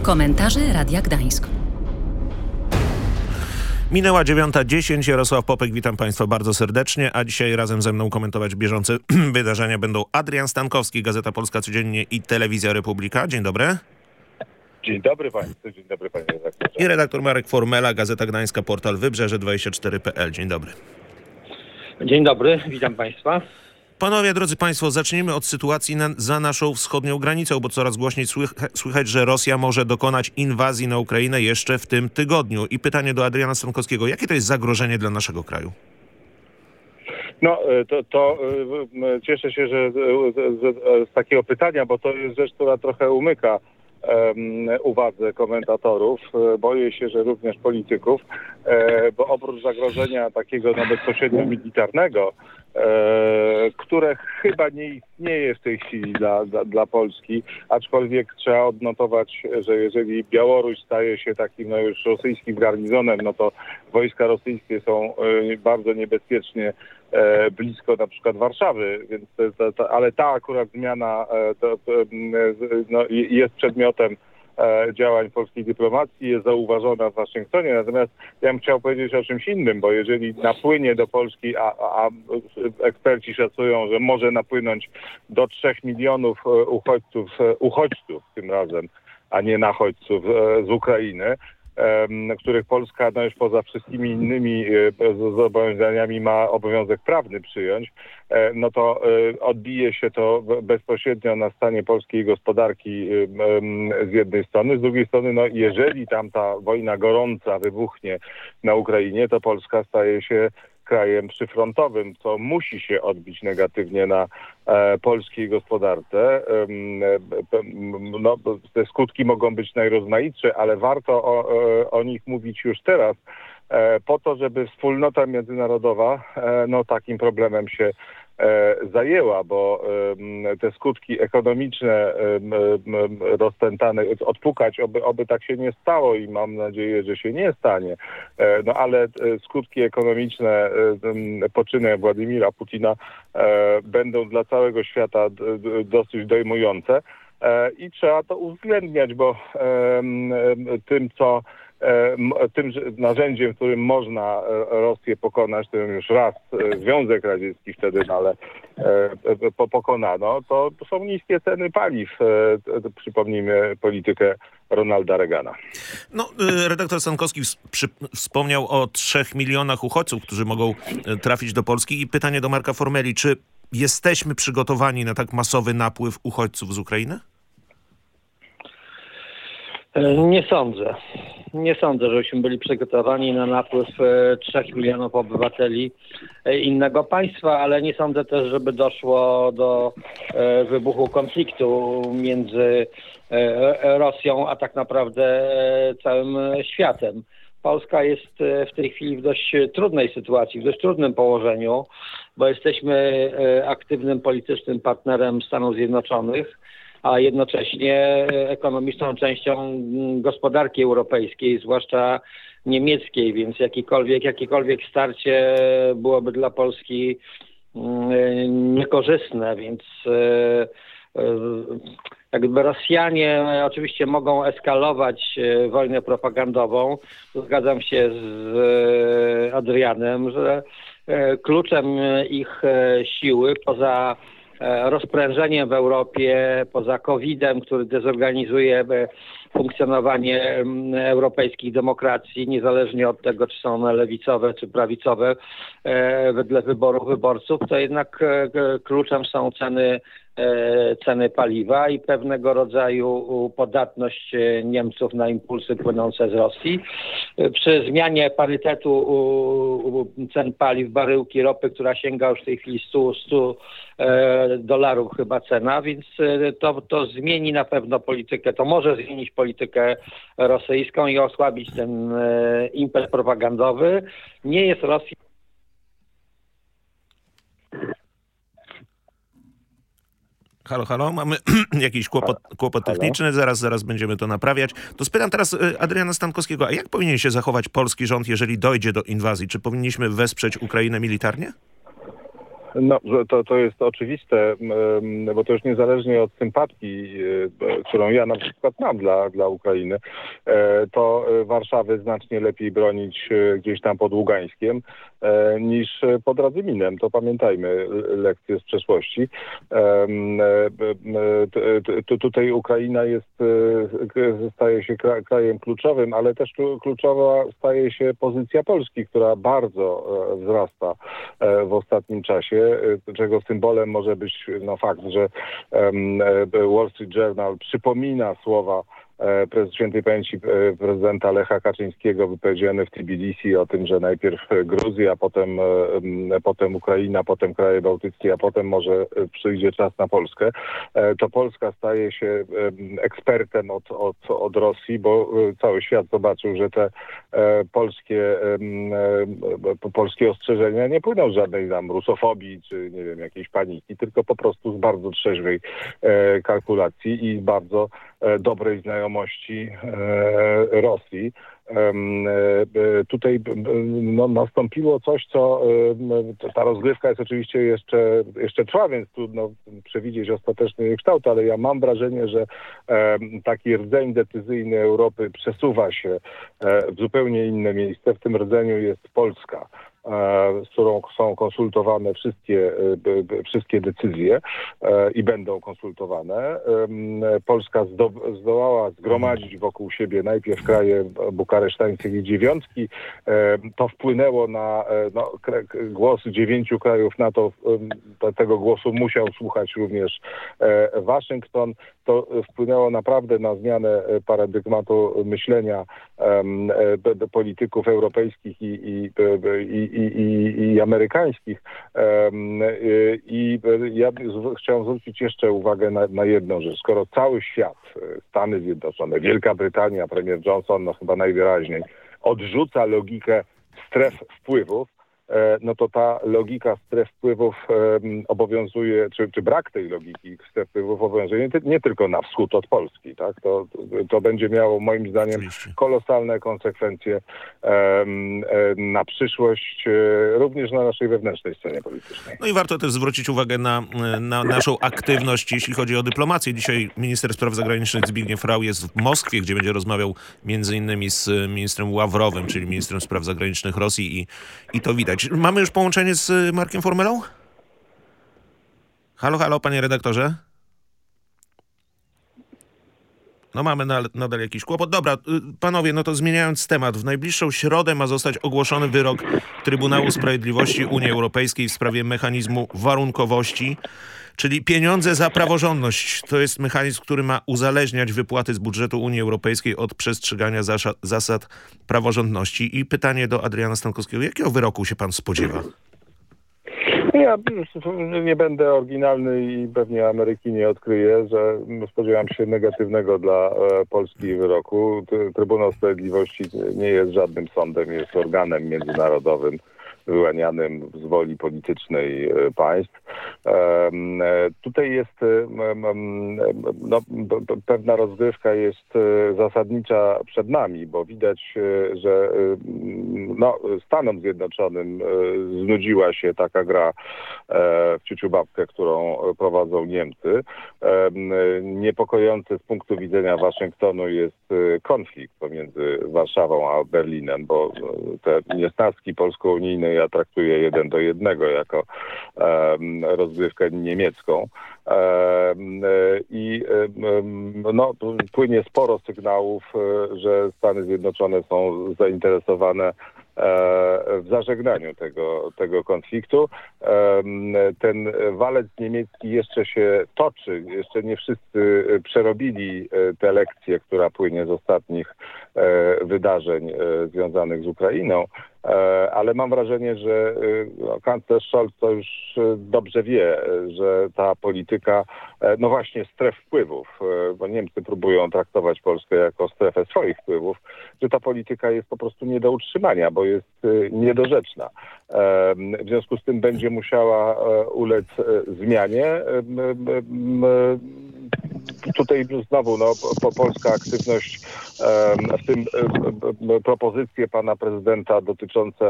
Komentarze Radia Gdańsk. Minęła 9:10. Jarosław Popek, witam Państwa bardzo serdecznie, a dzisiaj razem ze mną komentować bieżące wydarzenia będą Adrian Stankowski, Gazeta Polska Codziennie i Telewizja Republika. Dzień dobry. Dzień dobry Państwu, dzień dobry Panie redaktorze. I redaktor Marek Formela, Gazeta Gdańska, portal Wybrzeże24.pl. Dzień dobry. Dzień dobry, witam Państwa. Panowie, drodzy Państwo, zacznijmy od sytuacji za naszą wschodnią granicą, bo coraz głośniej słychać, że Rosja może dokonać inwazji na Ukrainę jeszcze w tym tygodniu. I pytanie do Adriana Stankowskiego. Jakie to jest zagrożenie dla naszego kraju? No, cieszę się, że z takiego pytania, bo to jest rzecz, która trochę umyka uwadze komentatorów. Boję się, że również polityków, bo oprócz zagrożenia takiego bezpośrednio militarnego, które chyba nie istnieje w tej chwili dla Polski, aczkolwiek trzeba odnotować, że jeżeli Białoruś staje się takim już rosyjskim garnizonem, no to wojska rosyjskie są bardzo niebezpiecznie blisko na przykład Warszawy, więc ale ta akurat zmiana jest przedmiotem działań polskiej dyplomacji, jest zauważona w Waszyngtonie. Natomiast ja bym chciał powiedzieć o czymś innym, bo jeżeli napłynie do Polski, a eksperci szacują, że może napłynąć do 3 milionów uchodźców tym razem, a nie nachodźców z Ukrainy, których Polska już poza wszystkimi innymi zobowiązaniami ma obowiązek prawny przyjąć, no to odbije się to bezpośrednio na stanie polskiej gospodarki z jednej strony. Z drugiej strony, no jeżeli tam ta wojna gorąca wybuchnie na Ukrainie, to Polska staje się krajem przyfrontowym, co musi się odbić negatywnie na polskiej gospodarce. No, te skutki mogą być najrozmaitsze, ale warto o nich mówić już teraz, po to, żeby wspólnota międzynarodowa takim problemem się zajęła, bo te skutki ekonomiczne rozpętane, odpukać, oby tak się nie stało i mam nadzieję, że się nie stanie, no ale skutki ekonomiczne poczynu Władimira Putina będą dla całego świata dosyć dojmujące i trzeba to uwzględniać, bo tym narzędziem, którym można Rosję pokonać, to już raz Związek Radziecki wtedy, ale pokonano, to są niskie ceny paliw. Przypomnijmy politykę Ronalda Reagana. No, redaktor Stankowski wspomniał o 3 milionach uchodźców, którzy mogą trafić do Polski. I pytanie do Marka Formeli, czy jesteśmy przygotowani na tak masowy napływ uchodźców z Ukrainy? Nie sądzę. Nie sądzę, żebyśmy byli przygotowani na napływ 3 milionów obywateli innego państwa, ale nie sądzę też, żeby doszło do wybuchu konfliktu między Rosją, a tak naprawdę całym światem. Polska jest w tej chwili w dość trudnej sytuacji, w dość trudnym położeniu, bo jesteśmy aktywnym politycznym partnerem Stanów Zjednoczonych, a jednocześnie ekonomiczną częścią gospodarki europejskiej, zwłaszcza niemieckiej, więc jakiekolwiek starcie byłoby dla Polski niekorzystne, z jakby Rosjanie oczywiście mogą eskalować wojnę propagandową. Zgadzam się z Adrianem, że kluczem ich siły poza rozprężeniem w Europie, poza COVID-em, który dezorganizuje funkcjonowanie europejskich demokracji, niezależnie od tego, czy są one lewicowe, czy prawicowe, wedle wyboru wyborców, to jednak kluczem są ceny paliwa i pewnego rodzaju podatność Niemców na impulsy płynące z Rosji. Przy zmianie parytetu cen paliw, baryłki ropy, która sięga już w tej chwili $100 chyba cena, więc to zmieni na pewno politykę, to może zmienić politykę rosyjską i osłabić ten impet propagandowy. Nie jest Rosja. Halo, mamy jakiś kłopot techniczny, zaraz będziemy to naprawiać. To spytam teraz Adriana Stankowskiego, a jak powinien się zachować polski rząd, jeżeli dojdzie do inwazji? Czy powinniśmy wesprzeć Ukrainę militarnie? No, to jest oczywiste, bo to już niezależnie od sympatii, którą ja na przykład mam dla Ukrainy, to Warszawy znacznie lepiej bronić gdzieś tam pod Ługańskiem niż pod Radzyminem. To pamiętajmy lekcje z przeszłości. Tutaj Ukraina staje się krajem kluczowym, ale też kluczowa staje się pozycja Polski, która bardzo wzrasta w ostatnim czasie, czego symbolem może być fakt, że Wall Street Journal przypomina słowa świętej pamięci prezydenta Lecha Kaczyńskiego wypowiedziane w Tbilisi o tym, że najpierw Gruzja, potem Ukraina, potem kraje bałtyckie, a potem może przyjdzie czas na Polskę. To Polska staje się ekspertem od Rosji, bo cały świat zobaczył, że te polskie ostrzeżenia nie płyną z żadnej rusofobii czy nie wiem, jakiejś paniki, tylko po prostu z bardzo trzeźwej kalkulacji i bardzo dobrej znajomości Rosji. Tutaj nastąpiło coś, co ta rozgrywka jest oczywiście jeszcze trwa, więc trudno przewidzieć ostateczny jej kształt, ale ja mam wrażenie, że taki rdzeń decyzyjny Europy przesuwa się w zupełnie inne miejsce. W tym rdzeniu jest Polska, z którą są konsultowane wszystkie decyzje i będą konsultowane. Polska zdołała zgromadzić wokół siebie najpierw kraje bukaresztańskie i dziewiątki. To wpłynęło na głos 9 krajów NATO. Tego głosu musiał słuchać również Waszyngton. To wpłynęło naprawdę na zmianę paradygmatu myślenia polityków europejskich i amerykańskich. I ja chciałem zwrócić jeszcze uwagę na jedną rzecz. Skoro cały świat, Stany Zjednoczone, Wielka Brytania, premier Johnson chyba najwyraźniej odrzuca logikę stref wpływów, no to ta logika stref wpływów obowiązuje, czy brak tej logiki stref wpływów obowiązuje nie tylko na wschód od Polski, tak? To będzie miało moim zdaniem kolosalne konsekwencje na przyszłość, również na naszej wewnętrznej scenie politycznej. No i warto też zwrócić uwagę na naszą aktywność, jeśli chodzi o dyplomację. Dzisiaj minister spraw zagranicznych Zbigniew Rau jest w Moskwie, gdzie będzie rozmawiał między innymi z ministrem Ławrowem, czyli ministrem spraw zagranicznych Rosji i to widać. Mamy już połączenie z Markiem Formelą? Halo, panie redaktorze? No mamy nadal jakiś kłopot. Dobra, panowie, no to zmieniając temat. W najbliższą środę ma zostać ogłoszony wyrok Trybunału Sprawiedliwości Unii Europejskiej w sprawie mechanizmu warunkowości, czyli pieniądze za praworządność. To jest mechanizm, który ma uzależniać wypłaty z budżetu Unii Europejskiej od przestrzegania zasad praworządności. I pytanie do Adriana Stankowskiego. Jakiego wyroku się pan spodziewa? Ja nie będę oryginalny i pewnie Ameryki nie odkryję, że spodziewam się negatywnego dla Polski wyroku. Trybunał Sprawiedliwości nie jest żadnym sądem, jest organem międzynarodowym wyłanianym z woli politycznej państw. Tutaj jest pewna rozgrywka jest zasadnicza przed nami, bo widać, że Stanom Zjednoczonym znudziła się taka gra w ciuciu babkę, którą prowadzą Niemcy. Niepokojący z punktu widzenia Waszyngtonu jest konflikt pomiędzy Warszawą a Berlinem, bo te niesnaski polsko-unijne ja traktuję 1:1 jako rozgrywkę niemiecką. Płynie sporo sygnałów, że Stany Zjednoczone są zainteresowane w zażegnaniu tego konfliktu. Ten walec niemiecki jeszcze się toczy. Jeszcze nie wszyscy przerobili tę lekcję, która płynie z ostatnich wydarzeń związanych z Ukrainą. Ale mam wrażenie, że kanclerz Scholz to już dobrze wie, że ta polityka, właśnie stref wpływów, bo Niemcy próbują traktować Polskę jako strefę swoich wpływów, że ta polityka jest po prostu nie do utrzymania, bo jest niedorzeczna. W związku z tym będzie musiała ulec zmianie. tutaj znowu polska aktywność, w tym propozycje pana prezydenta dotyczące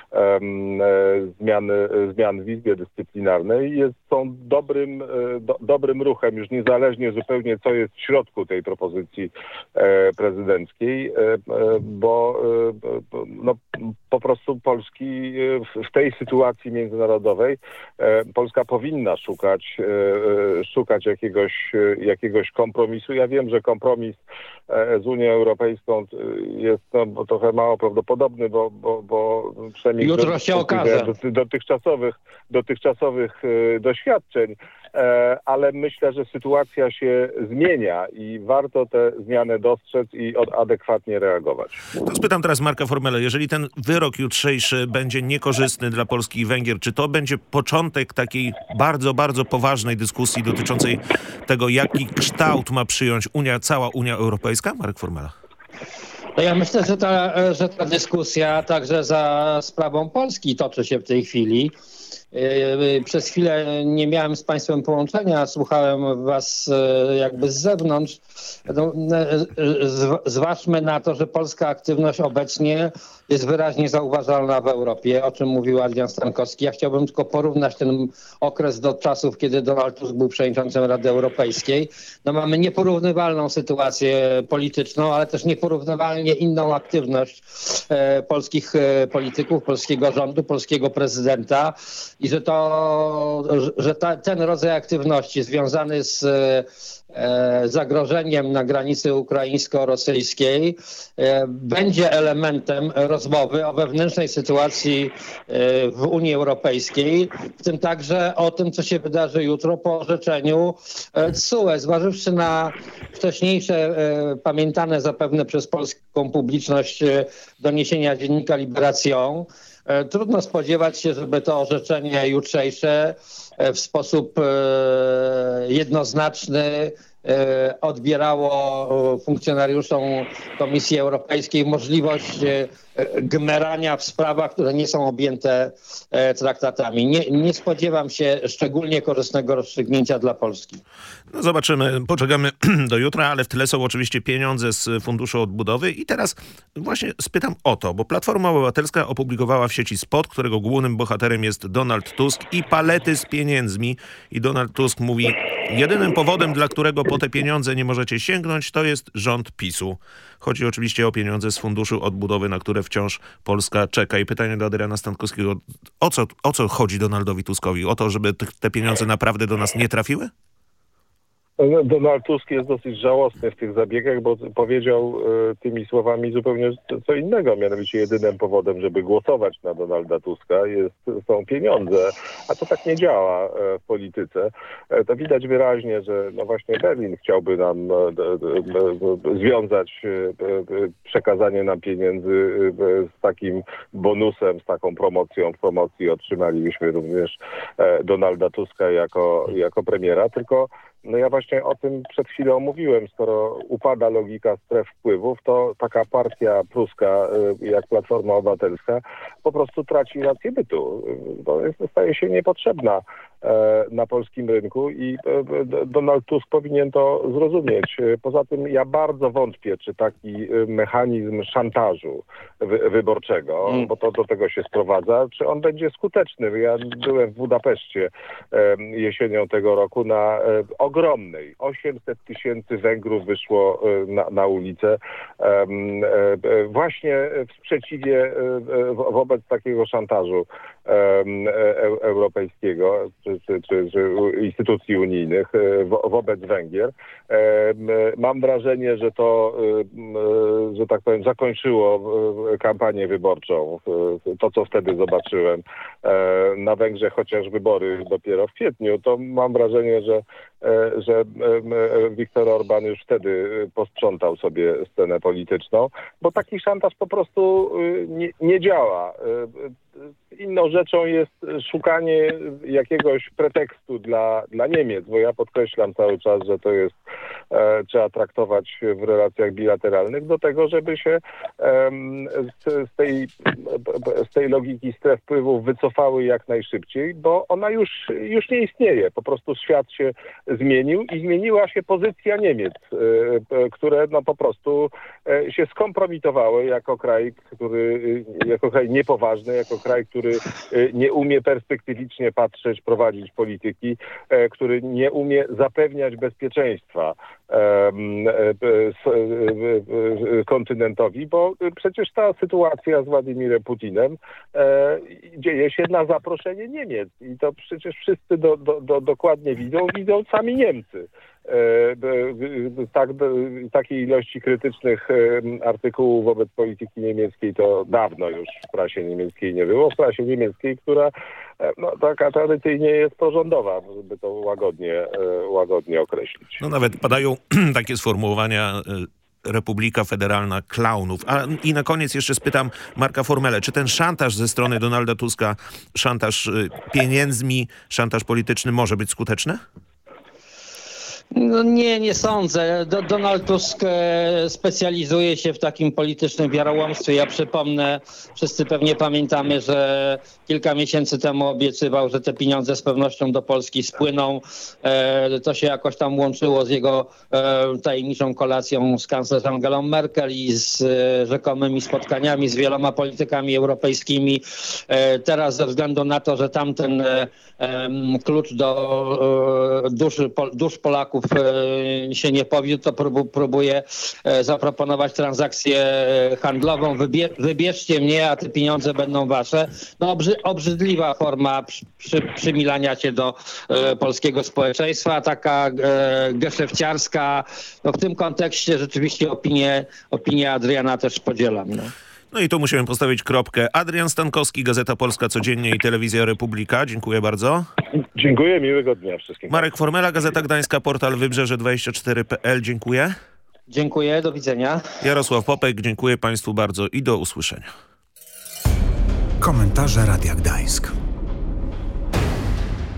zmian w Izbie Dyscyplinarnej są dobrym ruchem, już niezależnie zupełnie co jest w środku tej propozycji prezydenckiej, bo po prostu Polski w tej sytuacji międzynarodowej Polska powinna szukać jakiegoś kompromisu. Ja wiem, że kompromis z Unią Europejską jest trochę mało prawdopodobny, bo przynajmniej jutro się okaże. Dotychczasowych doświadczeń, ale myślę, że sytuacja się zmienia i warto te zmiany dostrzec i adekwatnie reagować. To spytam teraz Marka Formelę. Jeżeli ten wyrok jutrzejszy będzie niekorzystny dla Polski i Węgier, czy to będzie początek takiej bardzo, bardzo poważnej dyskusji dotyczącej tego, jaki kształt ma przyjąć cała Unia Europejska? Marek Formela. No ja myślę, że ta dyskusja także za sprawą Polski toczy się w tej chwili. Przez chwilę nie miałem z państwem połączenia, słuchałem was jakby z zewnątrz. Zważmy na to, że polska aktywność obecnie jest wyraźnie zauważalna w Europie, o czym mówił Adrian Stankowski. Ja chciałbym tylko porównać ten okres do czasów, kiedy Donald Tusk był przewodniczącym Rady Europejskiej. Mamy nieporównywalną sytuację polityczną, ale też nieporównywalnie inną aktywność polskich polityków, polskiego rządu, polskiego prezydenta i że ten rodzaj aktywności związany z zagrożeniem na granicy ukraińsko-rosyjskiej będzie elementem rozmowy o wewnętrznej sytuacji w Unii Europejskiej, w tym także o tym, co się wydarzy jutro po orzeczeniu TSUE. Zważywszy na wcześniejsze, pamiętane zapewne przez polską publiczność doniesienia dziennika Libération, trudno spodziewać się, żeby to orzeczenie jutrzejsze w sposób jednoznaczny odbierało funkcjonariuszom Komisji Europejskiej możliwość gmerania w sprawach, które nie są objęte traktatami. Nie spodziewam się szczególnie korzystnego rozstrzygnięcia dla Polski. No zobaczymy, poczekamy do jutra, ale w tle są oczywiście pieniądze z Funduszu Odbudowy i teraz właśnie spytam o to, bo Platforma Obywatelska opublikowała w sieci spot, którego głównym bohaterem jest Donald Tusk i palety z pieniędzmi i Donald Tusk mówi: jedynym powodem, dla którego po te pieniądze nie możecie sięgnąć, to jest rząd PiS-u. Chodzi oczywiście o pieniądze z Funduszu Odbudowy, na które wciąż Polska czeka. I pytanie do Adriana Stankowskiego: o co chodzi Donaldowi Tuskowi? O to, żeby te pieniądze naprawdę do nas nie trafiły? Donald Tusk jest dosyć żałosny w tych zabiegach, bo powiedział tymi słowami zupełnie co innego. Mianowicie jedynym powodem, żeby głosować na Donalda Tuska są pieniądze, a to tak nie działa w polityce. To widać wyraźnie, że właśnie Berlin chciałby nam związać przekazanie nam pieniędzy z takim bonusem, z taką promocją. W promocji otrzymalibyśmy również Donalda Tuska jako premiera, tylko ja właśnie o tym przed chwilą mówiłem. Skoro upada logika stref wpływów, to taka partia pruska jak Platforma Obywatelska po prostu traci rację bytu. Staje się niepotrzebna na polskim rynku i Donald Tusk powinien to zrozumieć. Poza tym ja bardzo wątpię, czy taki mechanizm szantażu wyborczego, bo to do tego się sprowadza, czy on będzie skuteczny. Ja byłem w Budapeszcie jesienią tego roku na ogromnej. 800 000 Węgrów wyszło na ulicę właśnie w sprzeciwie wobec takiego szantażu europejskiego czy instytucji unijnych wobec Węgier. Mam wrażenie, że to, że tak powiem, zakończyło kampanię wyborczą. To, co wtedy zobaczyłem na Węgrzech, chociaż wybory dopiero w kwietniu, to mam wrażenie, że Viktor Orbán już wtedy posprzątał sobie scenę polityczną, bo taki szantaż po prostu nie działa. inną rzeczą jest szukanie jakiegoś pretekstu dla Niemiec, bo ja podkreślam cały czas, że to jest, trzeba traktować w relacjach bilateralnych do tego, żeby się z tej logiki stref wpływów wycofały jak najszybciej, bo ona już nie istnieje. Po prostu świat się zmienił i zmieniła się pozycja Niemiec, które no po prostu się skompromitowały jako kraj niepoważny, jako kraj, który nie umie perspektywicznie patrzeć, prowadzić polityki, który nie umie zapewniać bezpieczeństwa kontynentowi, bo przecież ta sytuacja z Władimirem Putinem dzieje się na zaproszenie Niemiec i to przecież wszyscy dokładnie widzą sami Niemcy. Takiej ilości krytycznych artykułów wobec polityki niemieckiej to dawno już w prasie niemieckiej nie było. W prasie niemieckiej, która taka tradycyjnie jest prorządowa, żeby to łagodnie określić. No nawet padają takie sformułowania Republika Federalna Klaunów. I na koniec jeszcze spytam Marka Formelę, czy ten szantaż ze strony Donalda Tuska, szantaż pieniędzmi, szantaż polityczny może być skuteczny? No nie sądzę. Donald Tusk specjalizuje się w takim politycznym wiarołomstwie. Ja przypomnę, wszyscy pewnie pamiętamy, że kilka miesięcy temu obiecywał, że te pieniądze z pewnością do Polski spłyną. To się jakoś tam łączyło z jego tajemniczą kolacją z kanclerz Angelą Merkel i z rzekomymi spotkaniami z wieloma politykami europejskimi. Teraz ze względu na to, że tamten klucz do dusz Polaków się nie powiódł, to próbuje zaproponować transakcję handlową. Wybierzcie mnie, a te pieniądze będą wasze. No obrzydliwa forma przymilania się do polskiego społeczeństwa, taka geszefciarska. No w tym kontekście rzeczywiście opinię Adriana też podzielam. No i tu musimy postawić kropkę. Adrian Stankowski, Gazeta Polska Codziennie i Telewizja Republika. Dziękuję bardzo. Dziękuję, miłego dnia wszystkim. Marek Formela, Gazeta Gdańska, portal Wybrzeże24.pl. Dziękuję. Dziękuję, do widzenia. Jarosław Popek, dziękuję Państwu bardzo i do usłyszenia. Komentarze Radia Gdańsk.